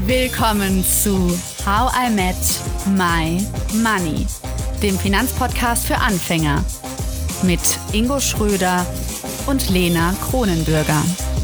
Willkommen zu How I Met My Money, dem Finanzpodcast für Anfänger mit Ingo Schröder und Lena Kronenbürger.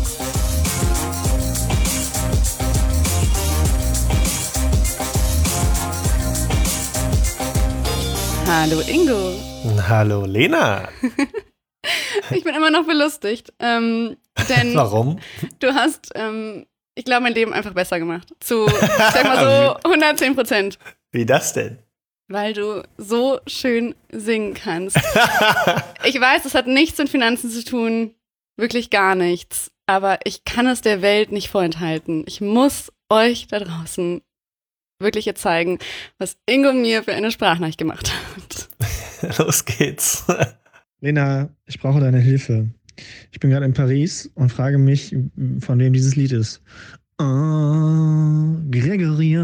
Hallo Ingo. Hallo Lena. Ich bin immer noch belustigt, denn Warum? Du hast, ich glaube, mein Leben einfach besser gemacht. Zu, ich sag mal so, 110%. Wie das denn? Weil du so schön singen kannst. Ich weiß, es hat nichts mit Finanzen zu tun, wirklich gar nichts. Aber ich kann es der Welt nicht vorenthalten. Ich muss euch da draußen wirklich jetzt zeigen, was Ingo mir für eine Sprachnachricht gemacht hat. Los geht's. Lena, ich brauche deine Hilfe. Ich bin gerade in Paris und frage mich, von wem dieses Lied ist. Oh, Gregoria.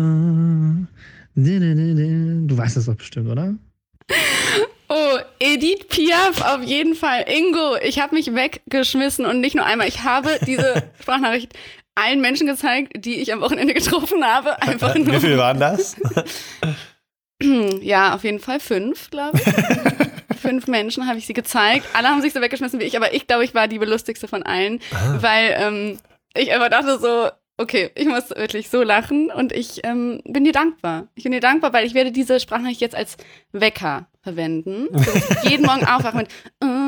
Du weißt das doch bestimmt, oder? Oh, Edith Piaf, auf jeden Fall. Ingo, ich habe mich weggeschmissen und nicht nur einmal. Ich habe diese Sprachnachricht allen Menschen gezeigt, die ich am Wochenende getroffen habe. Einfach nur. Wie viel waren das? Ja, auf jeden Fall 5, glaube ich. 5 Menschen habe ich sie gezeigt. Alle haben sich so weggeschmissen wie ich, aber ich glaube, ich war die belustigste von allen, weil ich einfach dachte so, okay, ich muss wirklich so lachen und ich bin dir dankbar. Ich bin dir dankbar, weil ich werde diese Sprachnachricht jetzt als Wecker verwenden. So, dass ich jeden Morgen aufwache mit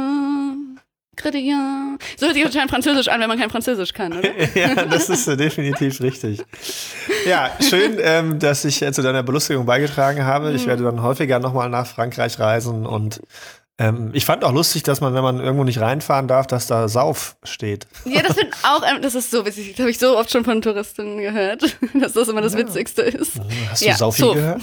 so hört sich anscheinend Französisch an, wenn man kein Französisch kann, oder? Ja, das ist definitiv richtig. Ja, schön, dass ich zu deiner Belustigung beigetragen habe. Ich werde dann häufiger nochmal nach Frankreich reisen und ich fand auch lustig, dass man, wenn man irgendwo nicht reinfahren darf, dass da Sauf steht. Ja, das ist so witzig. Das habe ich so oft schon von Touristinnen gehört, dass das immer das Witzigste ist. Hast du Saufi gehört?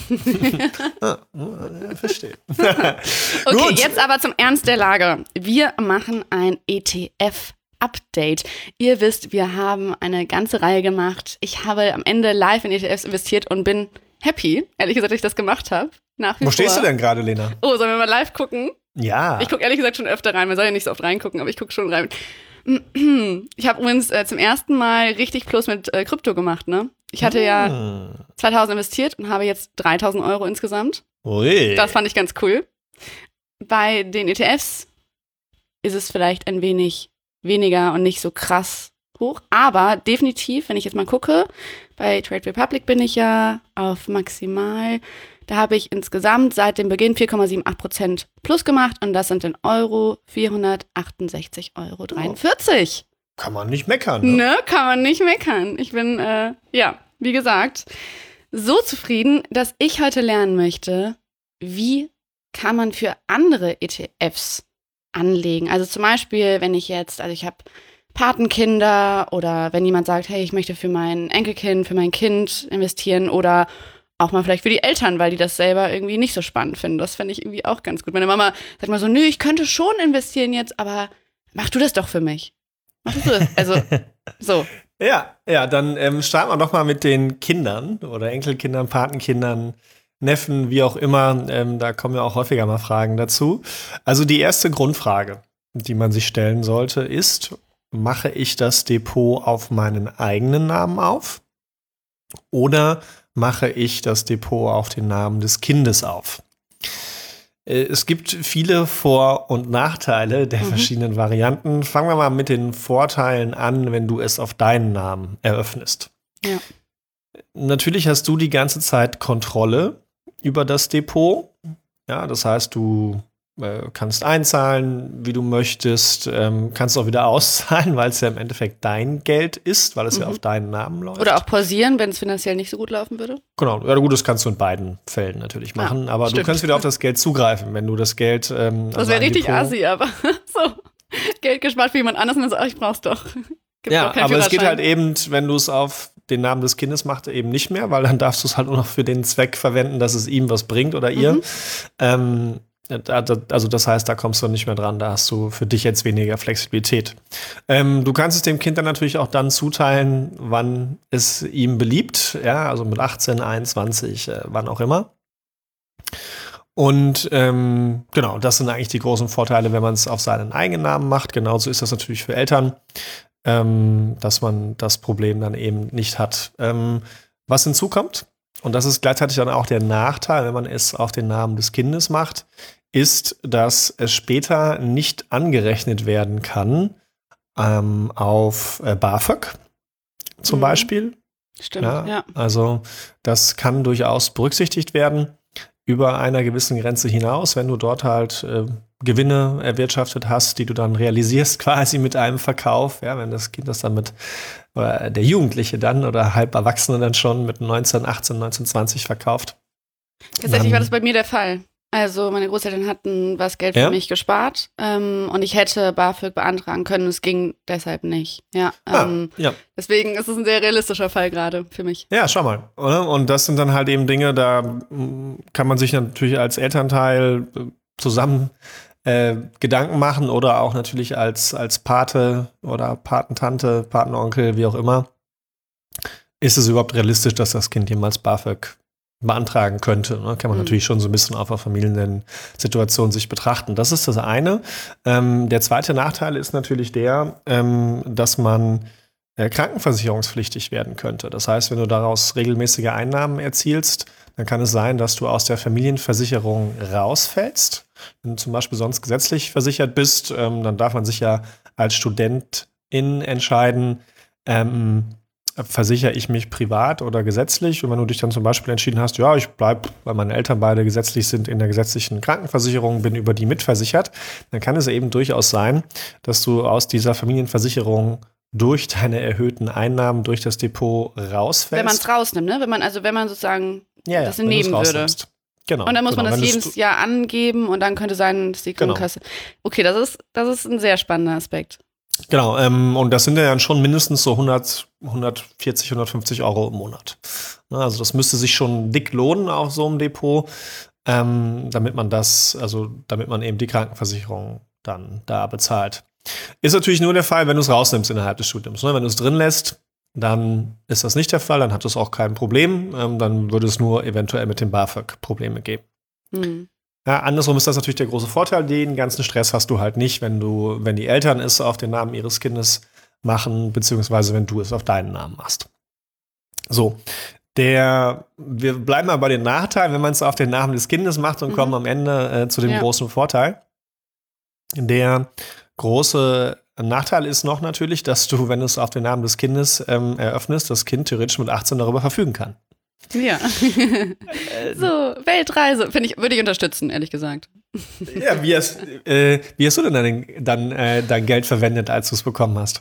Verstehe. Okay, Gut. Jetzt aber zum Ernst der Lage. Wir machen ein ETF-Update. Ihr wisst, wir haben eine ganze Reihe gemacht. Ich habe am Ende live in ETFs investiert und bin happy, ehrlich gesagt, dass ich das gemacht habe. Nach wie vor. Wo stehst du denn gerade, Lena? Oh, sollen wir mal live gucken? Ja. Ich gucke ehrlich gesagt schon öfter rein. Man soll ja nicht so oft reingucken, aber ich gucke schon rein. Ich habe übrigens zum ersten Mal richtig Plus mit Krypto gemacht, ne? Ich hatte ja 2000 investiert und habe jetzt 3000 Euro insgesamt. Ui. Das fand ich ganz cool. Bei den ETFs ist es vielleicht ein wenig weniger und nicht so krass hoch. Aber definitiv, wenn ich jetzt mal gucke, bei Trade Republic bin ich ja auf maximal. Da habe ich insgesamt seit dem Beginn 4,78% plus gemacht und das sind in Euro 468,43 Euro. Kann man nicht meckern, ne? Kann man nicht meckern. Ich bin, wie gesagt, so zufrieden, dass ich heute lernen möchte, wie kann man für andere ETFs anlegen. Also zum Beispiel, wenn ich habe Patenkinder oder wenn jemand sagt, hey, ich möchte für mein Enkelkind, für mein Kind investieren oder auch mal vielleicht für die Eltern, weil die das selber irgendwie nicht so spannend finden. Das fände ich irgendwie auch ganz gut. Meine Mama sagt mal so, nö, ich könnte schon investieren jetzt, aber mach du das doch für mich. Mach du das. Also, so. Ja, dann starten wir doch mal mit den Kindern oder Enkelkindern, Patenkindern, Neffen, wie auch immer. Da kommen ja auch häufiger mal Fragen dazu. Also die erste Grundfrage, die man sich stellen sollte, ist, mache ich das Depot auf meinen eigenen Namen auf oder mache ich das Depot auf den Namen des Kindes auf? Es gibt viele Vor- und Nachteile der verschiedenen Varianten. Fangen wir mal mit den Vorteilen an, wenn du es auf deinen Namen eröffnest. Ja. Natürlich hast du die ganze Zeit Kontrolle über das Depot. Ja, das heißt, du kannst einzahlen, wie du möchtest, kannst auch wieder auszahlen, weil es ja im Endeffekt dein Geld ist, weil es ja auf deinen Namen läuft. Oder auch pausieren, wenn es finanziell nicht so gut laufen würde. Genau, ja gut, das kannst du in beiden Fällen natürlich machen, aber stimmt. du kannst wieder auf das Geld zugreifen, wenn du das Geld das wäre richtig assi, aber so, Geld gespart für jemand anderes und dann so, ich brauch's doch. Ja, aber es geht halt eben, wenn du es auf den Namen des Kindes machst, eben nicht mehr, weil dann darfst du es halt nur noch für den Zweck verwenden, dass es ihm was bringt oder ihr. Also das heißt, da kommst du nicht mehr dran, da hast du für dich jetzt weniger Flexibilität. Du kannst es dem Kind dann natürlich auch dann zuteilen, wann es ihm beliebt, ja, also mit 18, 21, wann auch immer. Und genau, das sind eigentlich die großen Vorteile, wenn man es auf seinen eigenen Namen macht. Genauso ist das natürlich für Eltern, dass man das Problem dann eben nicht hat. Was hinzukommt, und das ist gleichzeitig dann auch der Nachteil, wenn man es auf den Namen des Kindes macht, ist, dass es später nicht angerechnet werden kann auf BAföG zum Beispiel. Stimmt, ja. Also das kann durchaus berücksichtigt werden über einer gewissen Grenze hinaus, wenn du dort halt Gewinne erwirtschaftet hast, die du dann realisierst quasi mit einem Verkauf. Ja, wenn das Kind das dann oder der Jugendliche dann oder Halberwachsene dann schon mit 19, 18, 19, 20 verkauft. Tatsächlich war das bei mir der Fall. Also meine Großeltern hatten was Geld für mich gespart und ich hätte BAföG beantragen können. Es ging deshalb nicht. Ja, Deswegen ist es ein sehr realistischer Fall gerade für mich. Ja, schau mal. Oder? Und das sind dann halt eben Dinge, da kann man sich natürlich als Elternteil zusammen Gedanken machen oder auch natürlich als Pate oder Patentante, Patenonkel, wie auch immer. Ist es überhaupt realistisch, dass das Kind jemals BAföG beantragen könnte? Ne? Kann man natürlich schon so ein bisschen auf der Familiensituation sich betrachten. Das ist das eine. Der zweite Nachteil ist natürlich der, dass man krankenversicherungspflichtig werden könnte. Das heißt, wenn du daraus regelmäßige Einnahmen erzielst, dann kann es sein, dass du aus der Familienversicherung rausfällst. Wenn du zum Beispiel sonst gesetzlich versichert bist, dann darf man sich ja als Studentin entscheiden, versichere ich mich privat oder gesetzlich? Und wenn du dich dann zum Beispiel entschieden hast, ja, ich bleibe, weil meine Eltern beide gesetzlich sind, in der gesetzlichen Krankenversicherung, bin über die mitversichert, dann kann es eben durchaus sein, dass du aus dieser Familienversicherung durch deine erhöhten Einnahmen durch das Depot rausfällst. Wenn man es rausnimmt, ne? Wenn man sozusagen das nehmen würde. Genau. Und dann muss man das jedes Jahr angeben und dann könnte sein, dass die Krankenkasse. Genau. Okay, das ist ein sehr spannender Aspekt. Genau, und das sind ja dann schon mindestens so 140, 150 Euro im Monat. Also das müsste sich schon dick lohnen auf so einem Depot, damit man eben die Krankenversicherung dann da bezahlt. Ist natürlich nur der Fall, wenn du es rausnimmst innerhalb des Studiums. Wenn du es drin lässt, dann ist das nicht der Fall, dann hat es auch kein Problem. Dann würde es nur eventuell mit dem BAföG Probleme geben. Ja, andersrum ist das natürlich der große Vorteil. Den ganzen Stress hast du halt nicht, wenn die Eltern es auf den Namen ihres Kindes machen, beziehungsweise wenn du es auf deinen Namen machst. So, wir bleiben mal bei den Nachteilen, wenn man es auf den Namen des Kindes macht und kommen am Ende zu dem großen Vorteil. Der große Nachteil ist noch natürlich, dass du, wenn du es auf den Namen des Kindes eröffnest, das Kind theoretisch mit 18 darüber verfügen kann. Ja. So, Weltreise. Würde ich unterstützen, ehrlich gesagt. Ja, wie hast du denn dein Geld verwendet, als du es bekommen hast?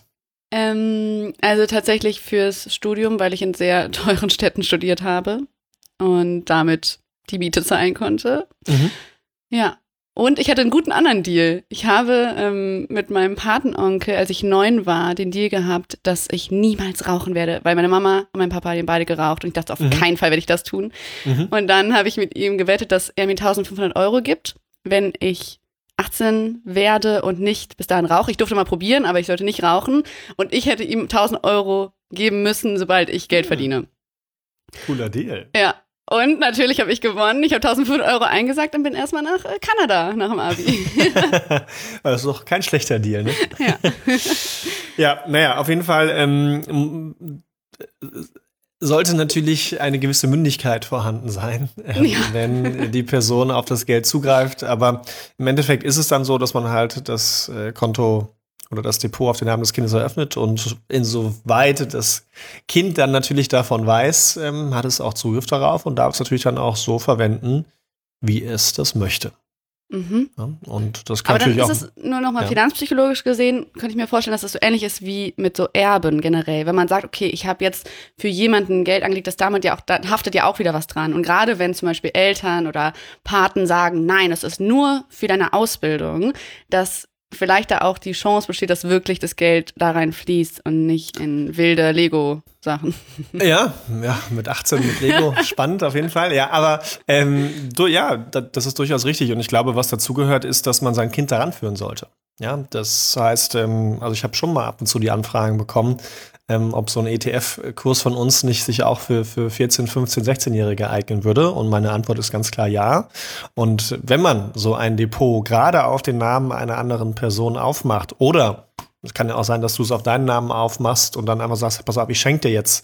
Also tatsächlich fürs Studium, weil ich in sehr teuren Städten studiert habe und damit die Miete zahlen konnte. Ja. Und ich hatte einen guten anderen Deal. Ich habe mit meinem Patenonkel, als ich 9 war, den Deal gehabt, dass ich niemals rauchen werde, weil meine Mama und mein Papa haben beide geraucht und ich dachte, auf keinen Fall werde ich das tun. Und dann habe ich mit ihm gewettet, dass er mir 1.500 Euro gibt, wenn ich 18 werde und nicht bis dahin rauche. Ich durfte mal probieren, aber ich sollte nicht rauchen. Und ich hätte ihm 1.000 Euro geben müssen, sobald ich Geld verdiene. Cooler Deal. Ja. Und natürlich habe ich gewonnen. Ich habe 1.500 Euro eingesagt und bin erstmal nach Kanada nach dem Abi. Das ist doch kein schlechter Deal, ne? Ja. Ja, naja, auf jeden Fall sollte natürlich eine gewisse Mündigkeit vorhanden sein, wenn die Person auf das Geld zugreift. Aber im Endeffekt ist es dann so, dass man halt das Konto oder das Depot auf den Namen des Kindes eröffnet und insoweit das Kind dann natürlich davon weiß, hat es auch Zugriff darauf und darf es natürlich dann auch so verwenden, wie es das möchte. Ja, und das kann aber dann natürlich ist es nur noch mal finanzpsychologisch gesehen, könnte ich mir vorstellen, dass das so ähnlich ist wie mit so Erben generell. Wenn man sagt, okay, ich habe jetzt für jemanden Geld angelegt, da haftet ja auch wieder was dran. Und gerade wenn zum Beispiel Eltern oder Paten sagen, nein, es ist nur für deine Ausbildung, dass vielleicht da auch die Chance besteht, dass wirklich das Geld da rein fließt und nicht in wilde Lego-Sachen. Ja, mit 18 mit Lego, spannend auf jeden Fall. Ja, aber das ist durchaus richtig. Und ich glaube, was dazugehört, ist, dass man sein Kind daran führen sollte. Ja, das heißt, also ich habe schon mal ab und zu die Anfragen bekommen, ob so ein ETF-Kurs von uns nicht sich auch für 14, 15, 16-Jährige eignen würde. Und meine Antwort ist ganz klar ja. Und wenn man so ein Depot gerade auf den Namen einer anderen Person aufmacht, oder es kann ja auch sein, dass du es auf deinen Namen aufmachst und dann einfach sagst, pass auf, ich schenke dir jetzt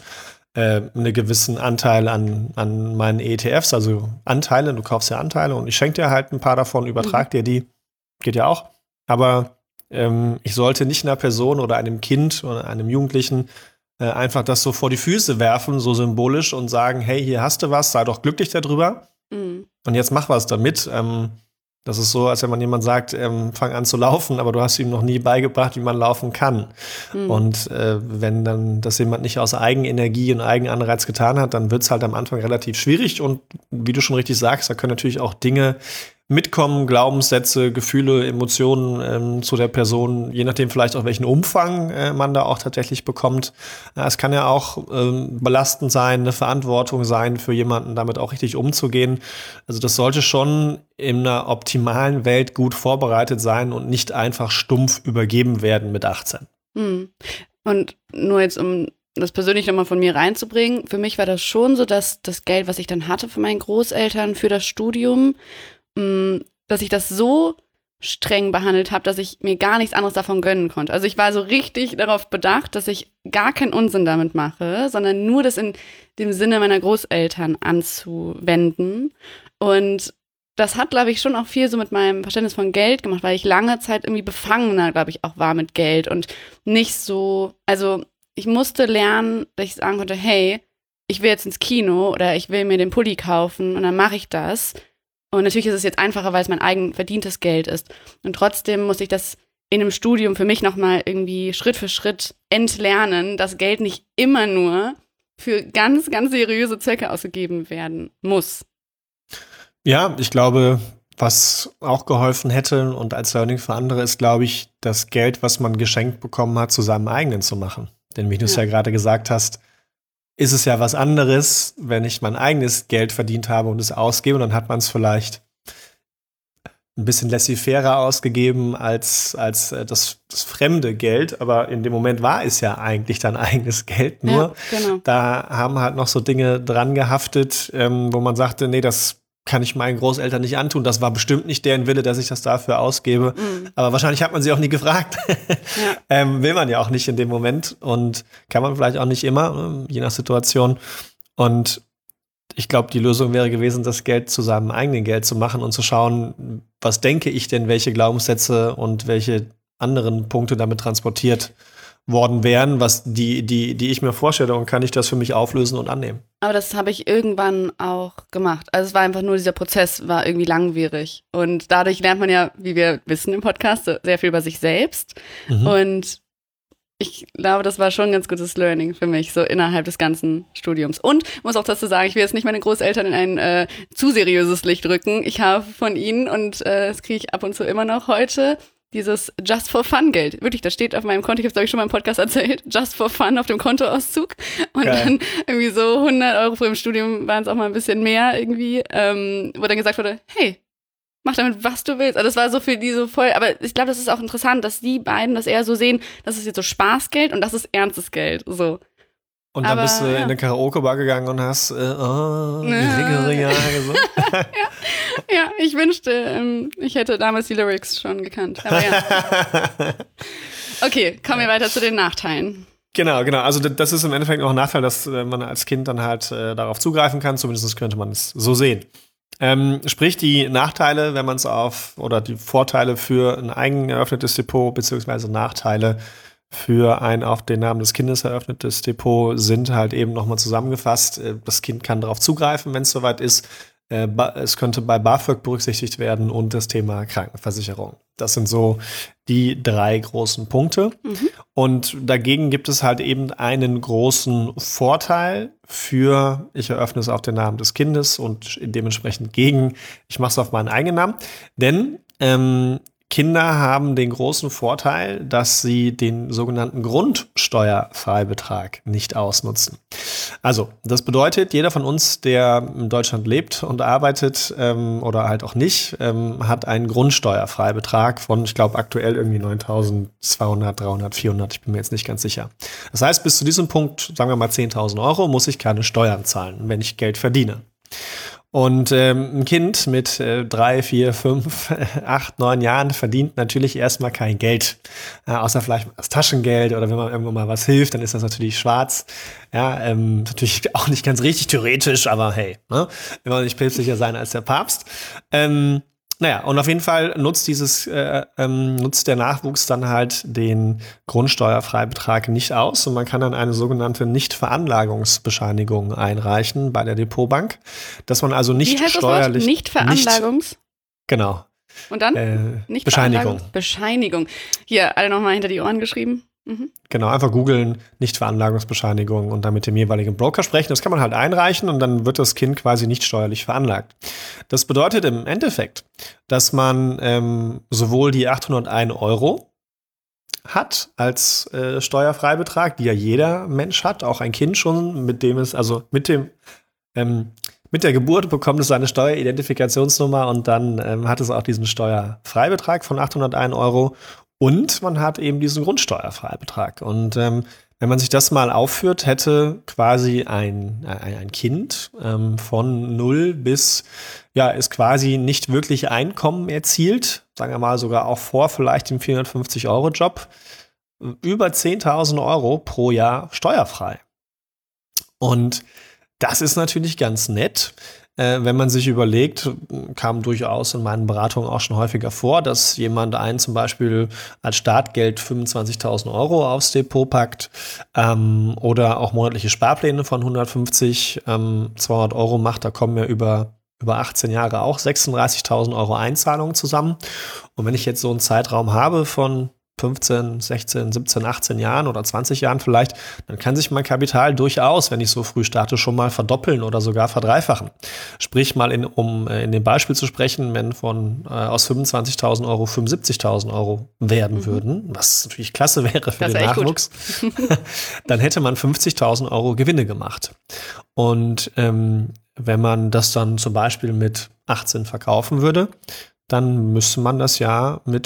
einen gewissen Anteil an meinen ETFs, also Anteile, du kaufst ja Anteile und ich schenke dir halt ein paar davon, übertrag dir die, geht ja auch. Aber ich sollte nicht einer Person oder einem Kind oder einem Jugendlichen einfach das so vor die Füße werfen, so symbolisch und sagen, hey, hier hast du was, sei doch glücklich darüber und jetzt mach was damit. Das ist so, als wenn man jemand sagt, fang an zu laufen, aber du hast ihm noch nie beigebracht, wie man laufen kann. Und wenn dann das jemand nicht aus Eigenenergie und Eigenanreiz getan hat, dann wird es halt am Anfang relativ schwierig. Und wie du schon richtig sagst, da können natürlich auch Dinge mitkommen, Glaubenssätze, Gefühle, Emotionen zu der Person, je nachdem vielleicht auch welchen Umfang man da auch tatsächlich bekommt. Es kann ja auch belastend sein, eine Verantwortung sein für jemanden, damit auch richtig umzugehen. Also das sollte schon in einer optimalen Welt gut vorbereitet sein und nicht einfach stumpf übergeben werden mit 18. Und nur jetzt, um das persönlich nochmal von mir reinzubringen, für mich war das schon so, dass das Geld, was ich dann hatte von meinen Großeltern für das Studium, dass ich das so streng behandelt habe, dass ich mir gar nichts anderes davon gönnen konnte. Also ich war so richtig darauf bedacht, dass ich gar keinen Unsinn damit mache, sondern nur das in dem Sinne meiner Großeltern anzuwenden. Und das hat, glaube ich, schon auch viel so mit meinem Verständnis von Geld gemacht, weil ich lange Zeit irgendwie befangener, glaube ich, auch war mit Geld und nicht so, also ich musste lernen, dass ich sagen konnte, hey, ich will jetzt ins Kino oder ich will mir den Pulli kaufen und dann mache ich das. Und natürlich ist es jetzt einfacher, weil es mein eigen verdientes Geld ist. Und trotzdem muss ich das in einem Studium für mich nochmal irgendwie Schritt für Schritt entlernen, dass Geld nicht immer nur für ganz, ganz seriöse Zwecke ausgegeben werden muss. Ja, ich glaube, was auch geholfen hätte und als Learning für andere ist, glaube ich, das Geld, was man geschenkt bekommen hat, zu seinem eigenen zu machen. Denn wie du es ja gerade gesagt hast, ist es ja was anderes, wenn ich mein eigenes Geld verdient habe und es ausgebe, dann hat man es vielleicht ein bisschen laissez-faire ausgegeben als das fremde Geld, aber in dem Moment war es ja eigentlich dein eigenes Geld, nur da haben halt noch so Dinge dran gehaftet, wo man sagte, nee, das kann ich meinen Großeltern nicht antun. Das war bestimmt nicht deren Wille, dass ich das dafür ausgebe. Aber wahrscheinlich hat man sie auch nie gefragt. Will man ja auch nicht in dem Moment und kann man vielleicht auch nicht immer, je nach Situation. Und ich glaube, die Lösung wäre gewesen, das Geld zu seinem eigenen Geld zu machen und zu schauen, was denke ich denn, welche Glaubenssätze und welche anderen Punkte damit transportiert worden wären, was die ich mir vorstelle, und kann ich das für mich auflösen und annehmen. Aber das habe ich irgendwann auch gemacht. Also es war einfach nur, dieser Prozess war irgendwie langwierig. Und dadurch lernt man ja, wie wir wissen im Podcast, sehr viel über sich selbst. Und ich glaube, das war schon ein ganz gutes Learning für mich, so innerhalb des ganzen Studiums. Und muss auch dazu sagen, ich will jetzt nicht meine Großeltern in ein zu seriöses Licht rücken. Ich habe von ihnen, und das kriege ich ab und zu immer noch heute, dieses Just for Fun Geld. Wirklich, das steht auf meinem Konto, ich habe es, glaube ich, schon mal im Podcast erzählt, Just for Fun auf dem Kontoauszug. Und dann irgendwie so 100 Euro vor dem Studium waren es auch mal ein bisschen mehr irgendwie, wo dann gesagt wurde, hey, mach damit, was du willst. Also das war so für die so voll, aber ich glaube, das ist auch interessant, dass die beiden das eher so sehen, das ist jetzt so Spaßgeld und das ist ernstes Geld, so. Und dann bist du in eine Karaoke-Bar gegangen und hast Ringe gesungen. Ja, ich wünschte, ich hätte damals die Lyrics schon gekannt. Aber ja. Okay, kommen wir weiter zu den Nachteilen. Genau. Also das ist im Endeffekt noch ein Nachteil, dass man als Kind dann halt darauf zugreifen kann. Zumindest könnte man es so sehen. Sprich, die Nachteile, wenn man es oder die Vorteile für ein eigen eröffnetes Depot, beziehungsweise Nachteile für ein auf den Namen des Kindes eröffnetes Depot sind halt eben nochmal zusammengefasst. Das Kind kann darauf zugreifen, wenn es soweit ist. Es könnte bei BAföG berücksichtigt werden und das Thema Krankenversicherung. Das sind so die 3 großen Punkte. Und dagegen gibt es halt eben einen großen Vorteil für, ich eröffne es auf den Namen des Kindes und dementsprechend gegen, ich mache es auf meinen eigenen Namen. Denn Kinder haben den großen Vorteil, dass sie den sogenannten Grundsteuerfreibetrag nicht ausnutzen. Also, das bedeutet, jeder von uns, der in Deutschland lebt und arbeitet oder halt auch nicht, hat einen Grundsteuerfreibetrag von, ich glaube, aktuell irgendwie 9.200, 300, 400, ich bin mir jetzt nicht ganz sicher. Das heißt, bis zu diesem Punkt, sagen wir mal 10.000 Euro, muss ich keine Steuern zahlen, wenn ich Geld verdiene. Und ein Kind mit 3, 4, 5, 8, 9 Jahren verdient natürlich erstmal kein Geld. Außer vielleicht das Taschengeld oder wenn man irgendwo mal was hilft, dann ist das natürlich schwarz. Ja, natürlich auch nicht ganz richtig theoretisch, aber hey, ne? Wenn man nicht päpstlicher sein als der Papst. Naja, und auf jeden Fall nutzt nutzt der Nachwuchs dann halt den Grundsteuerfreibetrag nicht aus und man kann dann eine sogenannte Nichtveranlagungsbescheinigung einreichen bei der Depotbank, dass man also nicht Wie heißt steuerlich. Das Wort? Nichtveranlagungs? Genau. Und dann? Bescheinigung. Bescheinigung. Hier, alle nochmal hinter die Ohren geschrieben. Mhm. Genau, einfach googeln, Nichtveranlagungsbescheinigung und dann mit dem jeweiligen Broker sprechen. Das kann man halt einreichen und dann wird das Kind quasi nicht steuerlich veranlagt. Das bedeutet im Endeffekt, dass man sowohl die 801 € hat als Steuerfreibetrag, die ja jeder Mensch hat, auch ein Kind schon, mit dem es, also mit der Geburt bekommt es seine Steueridentifikationsnummer und dann hat es auch diesen Steuerfreibetrag von 801 € und man hat eben diesen Grundsteuerfreibetrag. Und wenn man sich das mal aufführt, hätte quasi ein Kind von 0 bis, ja, ist quasi nicht wirklich Einkommen erzielt, sagen wir mal sogar auch vor vielleicht dem 450-€ über 10.000 € pro Jahr steuerfrei. Und das ist natürlich ganz nett. Wenn man sich überlegt, kam durchaus in meinen Beratungen auch schon häufiger vor, dass jemand zum Beispiel als Startgeld 25.000 € aufs Depot packt oder auch monatliche Sparpläne von 150, 200 € macht. Da kommen ja über 18 Jahre auch 36.000 € Einzahlungen zusammen. Und wenn ich jetzt so einen Zeitraum habe von 15, 16, 17, 18 Jahren oder 20 Jahren vielleicht, dann kann sich mein Kapital durchaus, wenn ich so früh starte, schon mal verdoppeln oder sogar verdreifachen. Sprich mal, um in dem Beispiel zu sprechen, wenn aus 25.000 € 75.000 € werden würden, was natürlich klasse wäre für den Nachwuchs, dann hätte man 50.000 € Gewinne gemacht. Und wenn man das dann zum Beispiel mit 18 verkaufen würde, dann müsste man das ja mit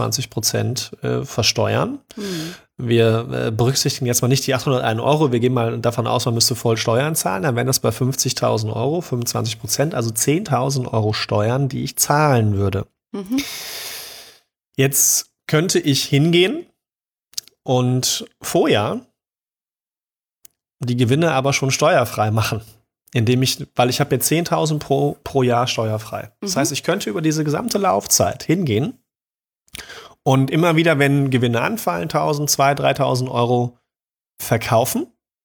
25% versteuern. Mhm. Wir berücksichtigen jetzt mal nicht die 801 €, wir gehen mal davon aus, man müsste voll Steuern zahlen, dann wären das bei 50.000 €, 25%, also 10.000 € Steuern, die ich zahlen würde. Mhm. Jetzt könnte ich hingehen und vorher die Gewinne aber schon steuerfrei machen. Weil ich habe jetzt 10.000 pro Jahr steuerfrei. Das heißt, ich könnte über diese gesamte Laufzeit hingehen und immer wieder, wenn Gewinne anfallen, 1.000, 2.000, 3.000 € verkaufen.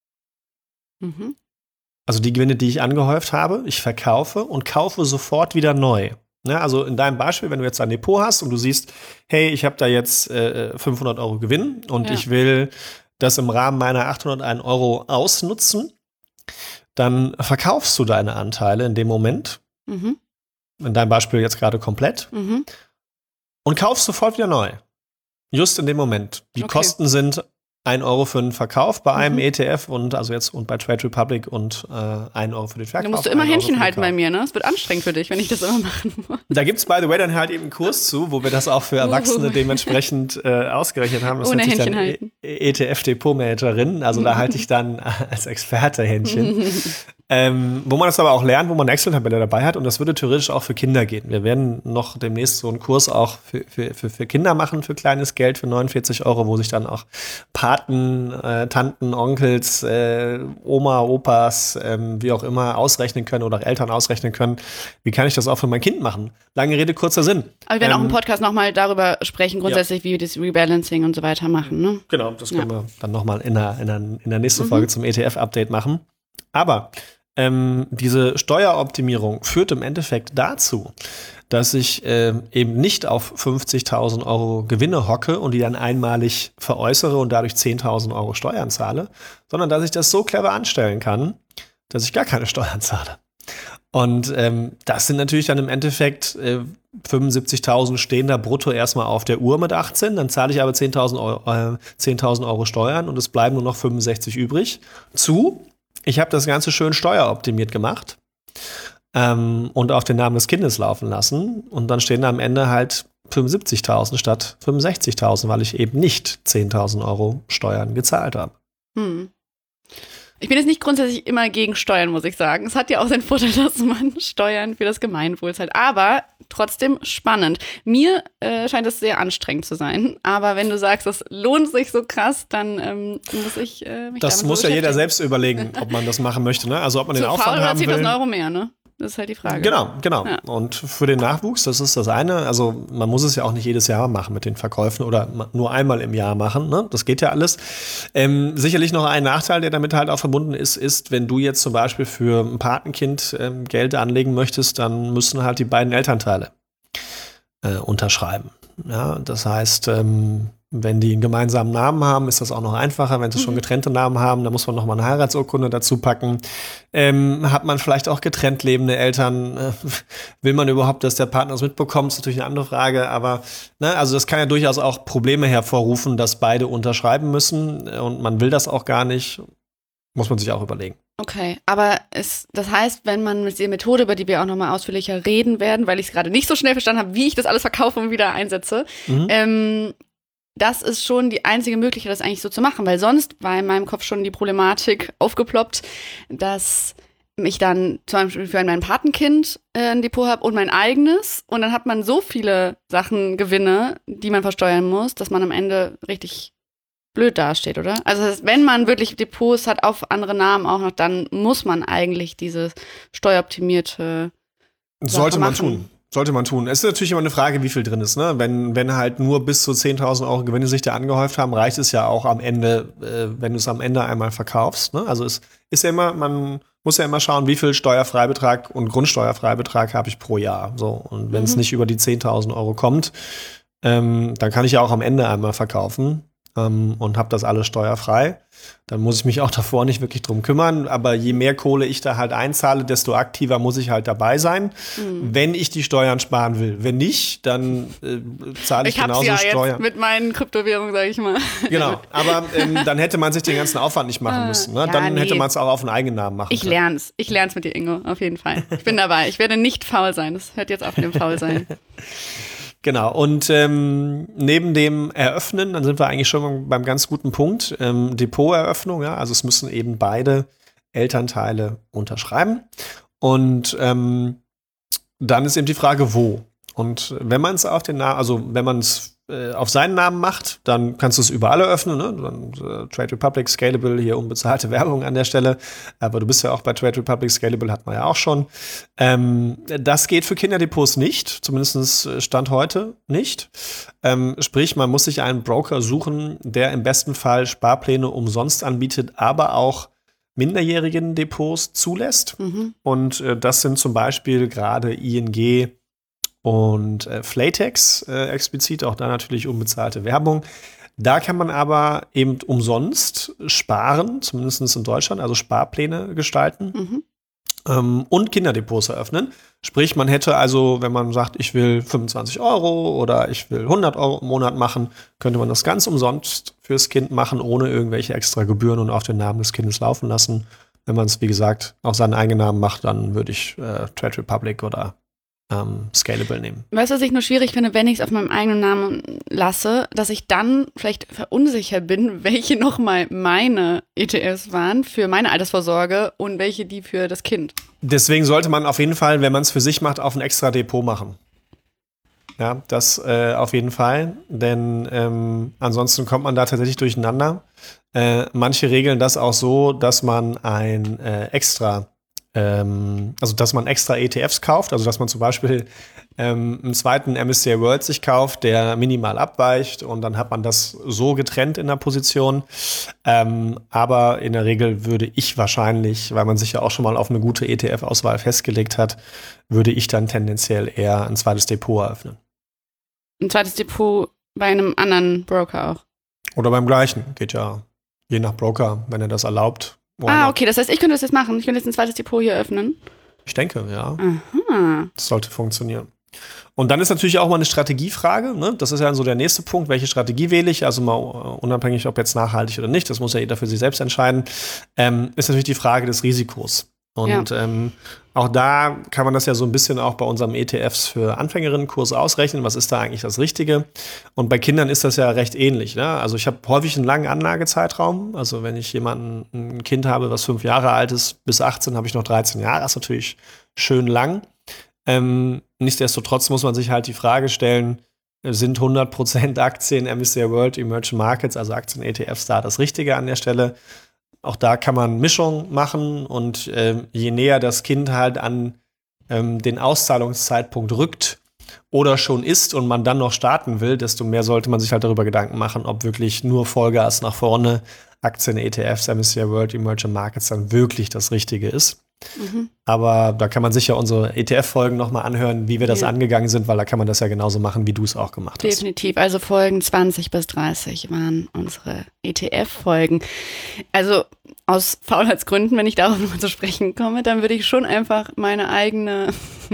Mhm. Also die Gewinne, die ich angehäuft habe, ich verkaufe und kaufe sofort wieder neu. Ja, also in deinem Beispiel, wenn du jetzt ein Depot hast und du siehst, hey, ich habe da jetzt 500 € Gewinn und ich will das im Rahmen meiner 801 € ausnutzen, dann verkaufst du deine Anteile in dem Moment, in deinem Beispiel jetzt gerade komplett, und kaufst sofort wieder neu. Just in dem Moment. Die Kosten sind 1 € für den Verkauf bei einem ETF und bei Trade Republic und 1 € für den Verkauf. Du musst immer Händchen halten bei mir, ne? Es wird anstrengend für dich, wenn ich das immer machen muss. Da gibt es, by the way, dann halt eben einen Kurs zu, wo wir das auch für Erwachsene dementsprechend ausgerechnet haben. Das ohne nennt sich Händchen dann halten. ETF-Depot-Managerin. Also da halte ich dann als Experte Händchen. Wo man das aber auch lernt, wo man eine Excel-Tabelle dabei hat. Und das würde theoretisch auch für Kinder gehen. Wir werden noch demnächst so einen Kurs auch für Kinder machen, für kleines Geld, für 49 €, wo sich dann auch Paten, Tanten, Onkels, Oma, Opas, wie auch immer, ausrechnen können oder auch Eltern ausrechnen können. Wie kann ich das auch für mein Kind machen? Lange Rede, kurzer Sinn. Aber wir werden auch im Podcast nochmal darüber sprechen, grundsätzlich, wie wir das Rebalancing und so weiter machen. Ne? Genau, das können wir dann nochmal in der nächsten Folge zum ETF-Update machen. Aber diese Steueroptimierung führt im Endeffekt dazu, dass ich eben nicht auf 50.000 € Gewinne hocke und die dann einmalig veräußere und dadurch 10.000 € Steuern zahle, sondern dass ich das so clever anstellen kann, dass ich gar keine Steuern zahle. Und das sind natürlich dann im Endeffekt 75.000 stehen da brutto erstmal auf der Uhr mit 18, dann zahle ich aber 10.000 € Steuern und es bleiben nur noch 65 übrig. Ich habe das Ganze schön steueroptimiert gemacht und auf den Namen des Kindes laufen lassen. Und dann stehen da am Ende halt 75.000 statt 65.000, weil ich eben nicht 10.000 € Steuern gezahlt habe. Ich bin jetzt nicht grundsätzlich immer gegen Steuern, muss ich sagen. Es hat ja auch seinen Vorteil, dass man Steuern für das Gemeinwohl zahlt. Aber trotzdem spannend. Mir scheint es sehr anstrengend zu sein. Aber wenn du sagst, das lohnt sich so krass, dann muss ich mich Das damit muss so ja jeder beschäftigen. selbst überlegen, ob man das machen möchte. Ne? Also ob man den Zu faul Aufwand oder haben 10.000 will. Euro mehr, ne? Das ist halt die Frage. Genau. Ja. Und für den Nachwuchs, das ist das eine. Also man muss es ja auch nicht jedes Jahr machen mit den Verkäufen oder nur einmal im Jahr machen. Ne? Das geht ja alles. Sicherlich noch ein Nachteil, der damit halt auch verbunden ist, wenn du jetzt zum Beispiel für ein Patenkind Geld anlegen möchtest, dann müssen halt die beiden Elternteile unterschreiben. Ja, das heißt, wenn die einen gemeinsamen Namen haben, ist das auch noch einfacher. Wenn sie schon getrennte Namen haben, dann muss man noch mal eine Heiratsurkunde dazu packen. Hat man vielleicht auch getrennt lebende Eltern? Will man überhaupt, dass der Partner es mitbekommt? Ist natürlich eine andere Frage. Aber also das kann ja durchaus auch Probleme hervorrufen, dass beide unterschreiben müssen. Und man will das auch gar nicht. Muss man sich auch überlegen. Okay, aber das heißt, wenn man mit der Methode, über die wir auch nochmal ausführlicher reden werden, weil ich es gerade nicht so schnell verstanden habe, wie ich das alles verkaufe und wieder einsetze, das ist schon die einzige Möglichkeit, das eigentlich so zu machen, weil sonst war in meinem Kopf schon die Problematik aufgeploppt, dass ich dann zum Beispiel für mein Patenkind ein Depot habe und mein eigenes und dann hat man so viele Gewinne, die man versteuern muss, dass man am Ende richtig blöd dasteht, oder? Also das heißt, wenn man wirklich Depots hat auf andere Namen auch noch, dann muss man eigentlich diese steueroptimierte Sollte man machen. tun. Sollte man tun. Es ist natürlich immer eine Frage, wie viel drin ist. Ne? Wenn halt nur bis zu 10.000 Euro Gewinne sich da angehäuft haben, reicht es ja auch am Ende, wenn du es am Ende einmal verkaufst. Ne? Also es ist ja immer, man muss ja immer schauen, wie viel Steuerfreibetrag und Grundsteuerfreibetrag habe ich pro Jahr. So. Und wenn es nicht über die 10.000 Euro kommt, dann kann ich ja auch am Ende einmal verkaufen und habe das alles steuerfrei. Dann muss ich mich auch davor nicht wirklich drum kümmern. Aber je mehr Kohle ich da halt einzahle, desto aktiver muss ich halt dabei sein, wenn ich die Steuern sparen will. Wenn nicht, dann zahle ich genauso ja Steuern. Jetzt mit meinen Kryptowährungen, sage ich mal. Genau, aber dann hätte man sich den ganzen Aufwand nicht machen müssen. Ne? Ja, Dann hätte nee. man es auch auf einen eigenen Namen machen Ich können. lern's. Ich lern's mit dir, Ingo, auf jeden Fall. Ich bin dabei. Ich werde nicht faul sein. Das hört jetzt auf mit dem Faulsein. Genau, und neben dem Eröffnen, dann sind wir eigentlich schon beim ganz guten Punkt, Depoteröffnung, ja, also es müssen eben beide Elternteile unterschreiben. Und dann ist eben die Frage, wo. Und wenn man es auf den Namen, also wenn man es auf seinen Namen macht, dann kannst du es überall eröffnen. Ne? Dann, Trade Republic, Scalable, hier unbezahlte Werbung an der Stelle. Aber du bist ja auch bei Trade Republic, Scalable hat man ja auch schon. Das geht für Kinderdepots nicht, zumindest Stand heute nicht. Sprich, man muss sich einen Broker suchen, der im besten Fall Sparpläne umsonst anbietet, aber auch minderjährigen Depots zulässt. Und das sind zum Beispiel gerade ING und Flatex explizit, auch da natürlich unbezahlte Werbung. Da kann man aber eben umsonst sparen, zumindest in Deutschland, also Sparpläne gestalten und Kinderdepots eröffnen. Sprich, man hätte also, wenn man sagt, ich will 25 Euro oder ich will 100 Euro im Monat machen, könnte man das ganz umsonst fürs Kind machen, ohne irgendwelche extra Gebühren und auf den Namen des Kindes laufen lassen. Wenn man es, wie gesagt, auf seinen eigenen Namen macht, dann würde ich Trade Republic oder Scalable nehmen. Weißt du, was ich nur schwierig finde, wenn ich es auf meinem eigenen Namen lasse, dass ich dann vielleicht verunsichert bin, welche nochmal meine ETFs waren für meine Altersvorsorge und welche die für das Kind. Deswegen sollte man auf jeden Fall, wenn man es für sich macht, auf ein extra Depot machen. Ja, das auf jeden Fall, denn ansonsten kommt man da tatsächlich durcheinander. Manche regeln das auch so, dass man ein dass man extra ETFs kauft, also dass man zum Beispiel einen zweiten MSCI World sich kauft, der minimal abweicht und dann hat man das so getrennt in der Position. Aber in der Regel würde ich wahrscheinlich, weil man sich ja auch schon mal auf eine gute ETF-Auswahl festgelegt hat, würde ich dann tendenziell eher ein zweites Depot eröffnen. Ein zweites Depot bei einem anderen Broker auch. Oder beim gleichen, geht ja je nach Broker, wenn er das erlaubt. Okay, das heißt, ich könnte das jetzt machen. Ich könnte jetzt ein zweites Depot hier öffnen. Ich denke, ja. Aha. Das sollte funktionieren. Und dann ist natürlich auch mal eine Strategiefrage. Ne? Das ist ja so der nächste Punkt. Welche Strategie wähle ich? Also mal unabhängig, ob jetzt nachhaltig oder nicht. Das muss ja jeder für sich selbst entscheiden. Ist natürlich die Frage des Risikos. Und auch da kann man das ja so ein bisschen auch bei unserem ETFs für Anfängerinnenkurs ausrechnen. Was ist da eigentlich das Richtige? Und bei Kindern ist das ja recht ähnlich. Ne? Also ich habe häufig einen langen Anlagezeitraum. Also wenn ich ein Kind habe, was 5 Jahre alt ist, bis 18 habe ich noch 13 Jahre. Das ist natürlich schön lang. Nichtsdestotrotz muss man sich halt die Frage stellen, sind 100% Aktien, MSCI World, Emerging Markets, also Aktien-ETFs da das Richtige an der Stelle? Auch da kann man Mischung machen und je näher das Kind halt an den Auszahlungszeitpunkt rückt oder schon ist und man dann noch starten will, desto mehr sollte man sich halt darüber Gedanken machen, ob wirklich nur Vollgas nach vorne Aktien, ETFs, MSCI World, Emerging Markets dann wirklich das Richtige ist. Aber da kann man sicher unsere ETF-Folgen nochmal anhören, wie wir das angegangen sind, weil da kann man das ja genauso machen, wie du es auch gemacht hast. Definitiv. Also Folgen 20 bis 30 waren unsere ETF-Folgen. Also aus Faulheitsgründen, wenn ich darauf nochmal zu sprechen komme, dann würde ich schon einfach meine eigene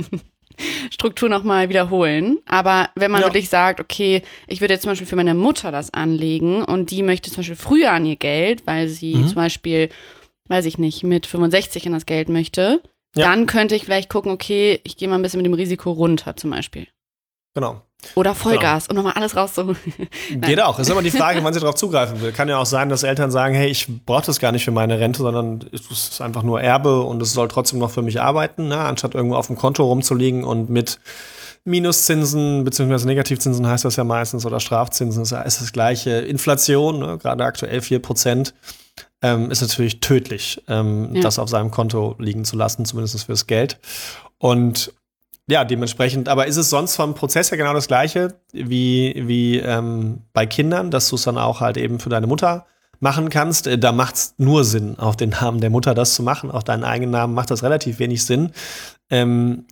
Struktur nochmal wiederholen. Aber wenn man wirklich sagt, okay, ich würde jetzt zum Beispiel für meine Mutter das anlegen und die möchte zum Beispiel früher an ihr Geld, weil sie zum Beispiel, weiß ich nicht, mit 65 an das Geld möchte, dann könnte ich vielleicht gucken, okay, ich gehe mal ein bisschen mit dem Risiko runter zum Beispiel. Genau. Oder Vollgas, um nochmal alles rauszuholen. Geht auch. Ist immer die Frage, wann sie darauf zugreifen will. Kann ja auch sein, dass Eltern sagen, hey, ich brauche das gar nicht für meine Rente, sondern es ist einfach nur Erbe und es soll trotzdem noch für mich arbeiten, ne? Anstatt irgendwo auf dem Konto rumzuliegen und mit Minuszinsen beziehungsweise Negativzinsen heißt das ja meistens oder Strafzinsen ist das gleiche. Inflation, ne? Gerade aktuell 4%, ist natürlich tödlich, das auf seinem Konto liegen zu lassen, zumindest fürs Geld. Und ja, dementsprechend, aber ist es sonst vom Prozess her genau das Gleiche wie bei Kindern, dass du es dann auch halt eben für deine Mutter machen kannst? Da macht es nur Sinn, auf den Namen der Mutter das zu machen. Auf deinen eigenen Namen macht das relativ wenig Sinn. Wenn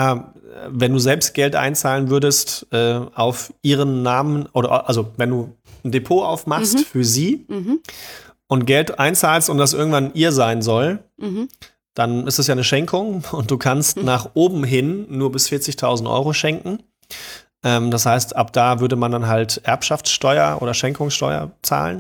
du selbst Geld einzahlen würdest auf ihren Namen, also wenn du ein Depot aufmachst für sie und Geld einzahlst und das irgendwann ihr sein soll, dann ist es ja eine Schenkung und du kannst nach oben hin nur bis 40.000 Euro schenken. Das heißt, ab da würde man dann halt Erbschaftssteuer oder Schenkungssteuer zahlen.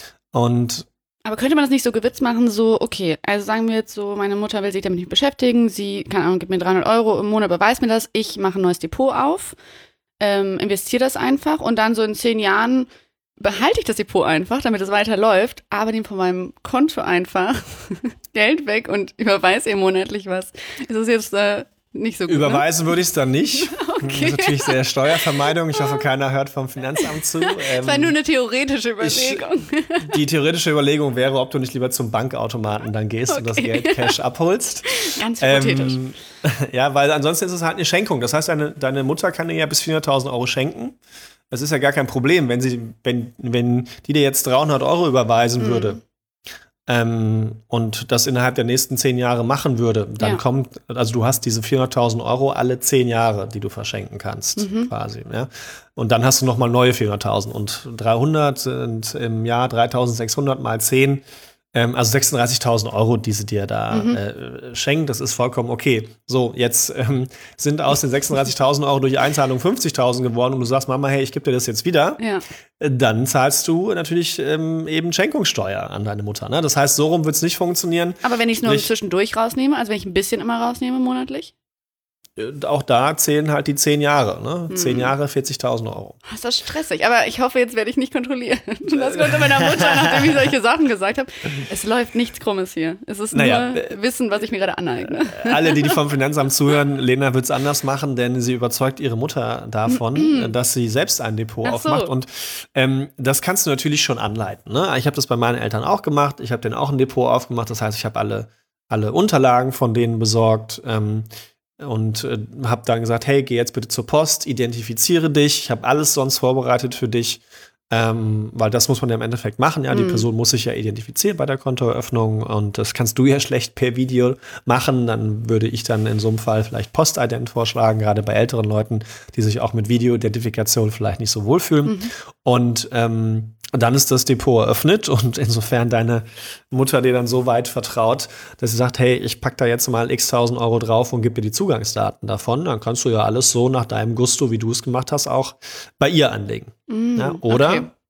Aber könnte man das nicht so gewitzt machen, so, okay, also sagen wir jetzt so, meine Mutter will sich damit nicht beschäftigen, sie, keine Ahnung, gibt mir 300 Euro im Monat, beweist mir das, ich mache ein neues Depot auf, investiere das einfach und dann so in 10 Jahren behalte ich das Depot einfach, damit es weiterläuft, aber nehme von meinem Konto einfach Geld weg und überweise ihr monatlich was. Ist das jetzt nicht so gut? Überweisen würde ich es dann nicht. Okay. Das ist natürlich sehr Steuervermeidung. Ich hoffe, keiner hört vom Finanzamt zu. Das war nur eine theoretische Überlegung. Die theoretische Überlegung wäre, ob du nicht lieber zum Bankautomaten dann gehst und das Geld Cash abholst. Ganz hypothetisch. Ja, weil ansonsten ist es halt eine Schenkung. Das heißt, deine Mutter kann dir ja bis 400.000 Euro schenken. Das ist ja gar kein Problem, wenn die dir jetzt 300 Euro überweisen würde und das innerhalb der nächsten 10 Jahre machen würde, dann also du hast diese 400.000 Euro alle 10 Jahre, die du verschenken kannst, quasi. Ja? Und dann hast du nochmal neue 400.000 und 300 sind im Jahr 3.600 mal 10, also 36.000 Euro, die sie dir da schenkt. Das ist vollkommen okay. So, jetzt sind aus den 36.000 Euro durch Einzahlung 50.000 geworden und du sagst, Mama, hey, ich gebe dir das jetzt wieder. Ja. Dann zahlst du natürlich eben Schenkungssteuer an deine Mutter. Ne? Das heißt, so rum wird es nicht funktionieren. Aber wenn ich es nur zwischendurch rausnehme, also wenn ich ein bisschen immer rausnehme monatlich? Auch da zählen halt die 10 Jahre, ne? 10 Jahre, 40.000 Euro. Das ist stressig, aber ich hoffe, jetzt werde ich nicht kontrollieren. Das konnte meiner Mutter, nachdem ich solche Sachen gesagt habe. Es läuft nichts Krummes hier. Es ist nur Wissen, was ich mir gerade aneigne. Alle, die vom Finanzamt zuhören, Lena wird es anders machen, denn sie überzeugt ihre Mutter davon, dass sie selbst ein Depot aufmacht. Und das kannst du natürlich schon anleiten. Ne? Ich habe das bei meinen Eltern auch gemacht. Ich habe denen auch ein Depot aufgemacht. Das heißt, ich habe alle Unterlagen von denen besorgt. Und habe dann gesagt, hey, geh jetzt bitte zur Post, identifiziere dich, ich habe alles sonst vorbereitet für dich, weil das muss man ja im Endeffekt machen, ja, die Person muss sich ja identifizieren bei der Kontoeröffnung und das kannst du ja schlecht per Video machen, dann würde ich dann in so einem Fall vielleicht Postident vorschlagen, gerade bei älteren Leuten, die sich auch mit Videoidentifikation vielleicht nicht so wohlfühlen und dann ist das Depot eröffnet und insofern deine Mutter dir dann so weit vertraut, dass sie sagt, hey, ich pack da jetzt mal x 1000 Euro drauf und gib dir die Zugangsdaten davon, dann kannst du ja alles so nach deinem Gusto, wie du es gemacht hast, auch bei ihr anlegen. Ja, oder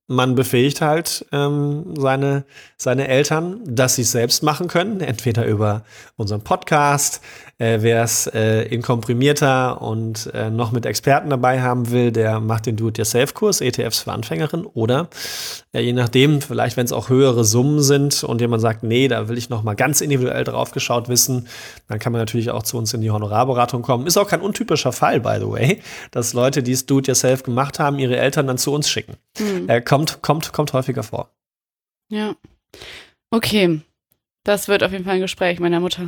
man befähigt halt seine Eltern, dass sie es selbst machen können, entweder über unseren Podcast. Wer es in komprimierter und noch mit Experten dabei haben will, der macht den Do-it-yourself-Kurs, ETFs für Anfängerinnen. Oder je nachdem, vielleicht wenn es auch höhere Summen sind und jemand sagt, nee, da will ich noch mal ganz individuell drauf geschaut wissen, dann kann man natürlich auch zu uns in die Honorarberatung kommen. Ist auch kein untypischer Fall, by the way, dass Leute, die es Do-it-yourself gemacht haben, ihre Eltern dann zu uns schicken. Kommt häufiger vor. Ja. Okay. Das wird auf jeden Fall ein Gespräch meiner Mutter.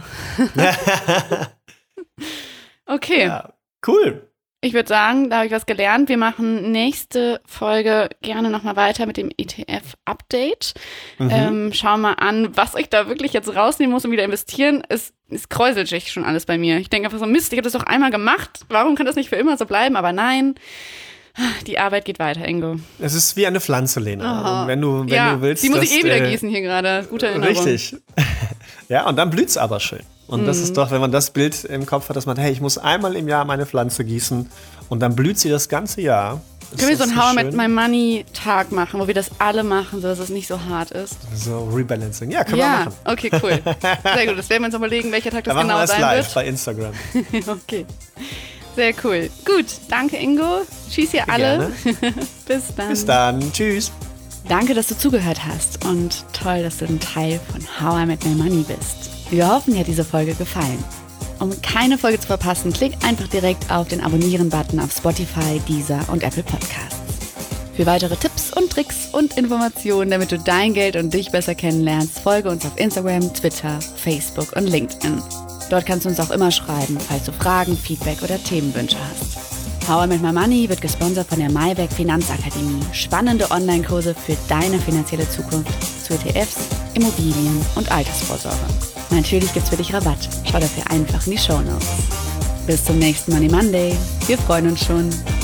Okay. Ja, cool. Ich würde sagen, da habe ich was gelernt. Wir machen nächste Folge gerne nochmal weiter mit dem ETF-Update. Schauen mal an, was ich da wirklich jetzt rausnehmen muss und wieder investieren. Es kräuselt sich schon alles bei mir. Ich denke einfach so, Mist, ich habe das doch einmal gemacht. Warum kann das nicht für immer so bleiben? Aber nein. Die Arbeit geht weiter, Ingo. Es ist wie eine Pflanze, Lena. Und wenn du willst. Die muss ich wieder gießen hier gerade. Gute Erinnerung. Richtig. Ja, und dann blüht's aber schön. Und das ist doch, wenn man das Bild im Kopf hat, dass man, hey, ich muss einmal im Jahr meine Pflanze gießen und dann blüht sie das ganze Jahr. Können wir so einen How I Met My Money Tag machen, wo wir das alle machen, sodass es nicht so hart ist? So Rebalancing. Ja, können wir machen. Okay, cool. Sehr gut. Das werden wir uns überlegen, welcher Tag das dann genau machen wir sein live wird. Bei Instagram. Okay. Sehr cool. Gut, danke Ingo. Tschüss ihr alle. Bis dann. Bis dann. Tschüss. Danke, dass du zugehört hast und toll, dass du ein Teil von How I Met My Money bist. Wir hoffen, dir hat diese Folge gefallen. Um keine Folge zu verpassen, klick einfach direkt auf den Abonnieren-Button auf Spotify, Deezer und Apple Podcasts. Für weitere Tipps und Tricks und Informationen, damit du dein Geld und dich besser kennenlernst, folge uns auf Instagram, Twitter, Facebook und LinkedIn. Dort kannst du uns auch immer schreiben, falls du Fragen, Feedback oder Themenwünsche hast. How I Met My Money wird gesponsert von der Mayberg Finanzakademie. Spannende Online-Kurse für deine finanzielle Zukunft zu ETFs, Immobilien und Altersvorsorge. Natürlich gibt's für dich Rabatt. Schau dafür einfach in die Shownotes. Bis zum nächsten Money Monday. Wir freuen uns schon.